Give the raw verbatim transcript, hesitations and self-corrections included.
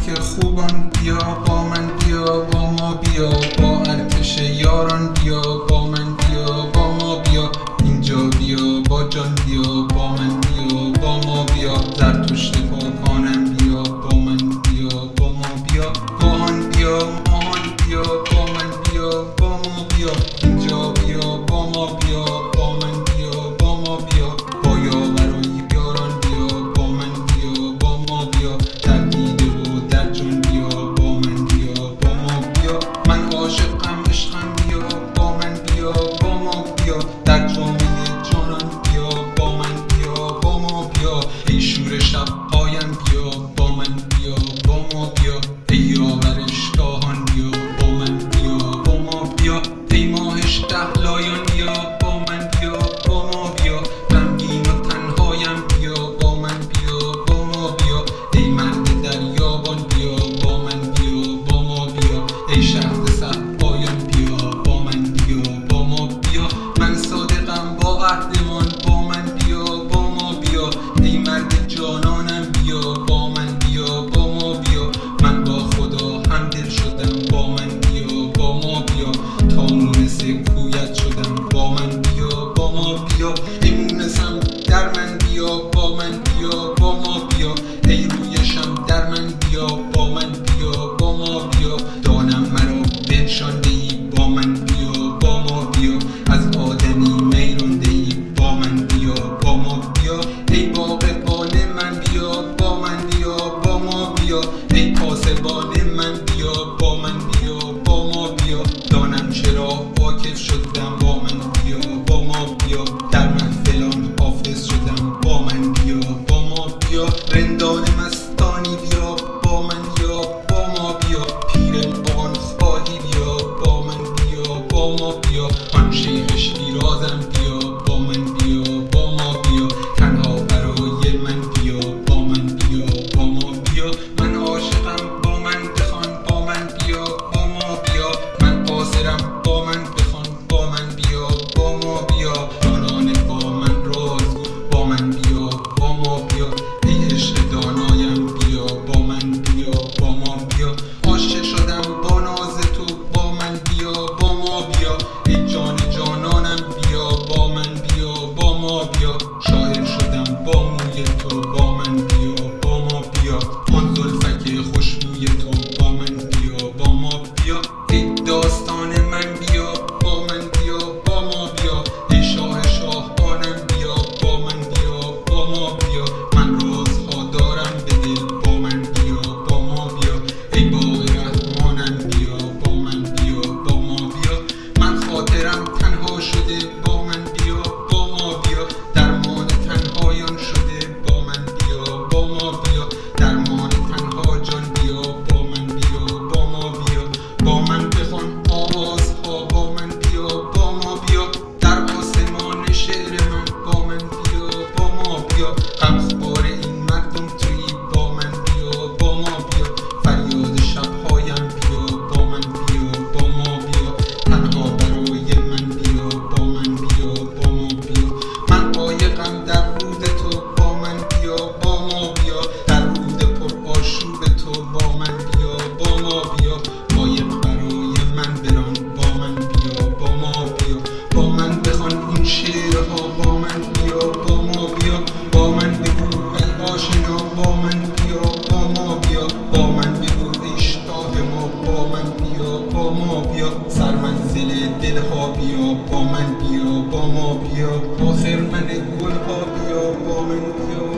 که خوبان بیا با من، بیا با ما بیا، با ارتش یاران بیا با من، بیا با ما بیا، اینجا بیا با جان بیا با من، بیا با ما بیا، زرتشت پاکانم بیا با من، بیا با ما بیا، گاهان بیا ماهان بیا با من، بیا با ما بیا، اینجا بیا با ما بیا با من، بیا با ما بیا، با یاورای یاران بیا با من، بیا با ما بیا، در دیده و در جان بیا با من، بیا با ما بیا، من عاشقم عشقم بیا با من، بیا با ما بیا، در جامعه جانان بیا با من، بیا با ما بیا، ای شور شب پایم بیا با من، بیا با ما بیا، ای یاورش گاهان بیا با من، بیا با ما بیا، ای ماهش دهلایان بیا با من، بیا با ما بیا، غمگین و تنهایم بیا با من، بیا با ما بیا، ای مرد دریابان بیا با من، بیا با ما بیا، ای شهد صحبایان بیا با من، بیا با ما بیا، من صادقم با عهدمان با من، بیا با ما بیا، ای مرد جانانم بیا با من، بیا با ما بیا، من با خدا همدل شدم با من، بیا با ما بیا، تا مونس کویت شدم با من، بیا با ما بیا، ای مونسم در من بیا با من، بیا با ما بیا، ای رویشم در من بیا با من، بیا با ما بیا، دانم مرا بنشانده ای با من، بیا با ما بیا، از آدمی میرانده ای با من، بیا با ما بیا، ای باغبان من بیا با من، بیا با ما بیا، ای پاسبان من بیا با من، بیا با ما بیا، دانم چرا واکف شدم با من، بیا با ما بیا، در محفلان حافظ شدم با من، بیا با ما بیا، رندان مستانی بیا با من، بیا با ما بیا، پیر بان خواهی بیا با من، بیا با ما بیا، آن شیخ شیرازم بیا با من، بیا با ما بیا، تنها برای من بیا با من، بیا با ما بیا، من عاشقم با من بخوان با من، بیا با ما بیا، من قاصرم با من بخوان با من، بیا با ما بیا، جانانه با من رازگو با من، بیا با ما بیا، ای عشق دانایم بیا با من، بیا با ما بیا، عاشق شدم با ناز تو با من، بیا با ما بیا، ای جان جانانم بیا با من، بیا با ما بیا، شاعر شدم با موی تو با من، بیا با ما بیا، آن زلفک خوشبوی تو با من، بیا با ما بیا، ای داستان من بیا با من، بیا با ما بیا، ای شاه شاهانم بیا با من، بیا با ما بیا، من رازها دارم به دل با من، بیا با ما بیا، ای باغ رحمانم بیا با من، بیا با ما بیا، من خاطرم تنها شده با من، بیا با ما بیا، درمان تنهایان شده با من، بیا با ما بیا، درمان تنها جان بیا با من، بیا با ما بیا، با من بخوان آوازها با من، بیا با ما بیا، در آسمان شعر من با من، بیا با ما بیا، غمخوار این مردم تویی با من، بیا با ما بیا، فریاد شبهایم بیا با من، بیا با ما بیا، تنها برای من بیا با من، بیا با ما بیا، من عایقم در رود تو با من، بیا با ما بیا، در رود پر آشوب تو با من، بیا با ما بیا، قایق برای من بران با من، بیا با ما بیا، با من بخوان این شعرها با من، بیا با ما بیا، با من بگو ای آشنا با من، بیا با ما بیا، با من بگو ای شاه ما با من، بیا با ما بیا، سرمنزل دلها بیا با من، بیا با ما بیا، آخر من گلها بیا با من، بیا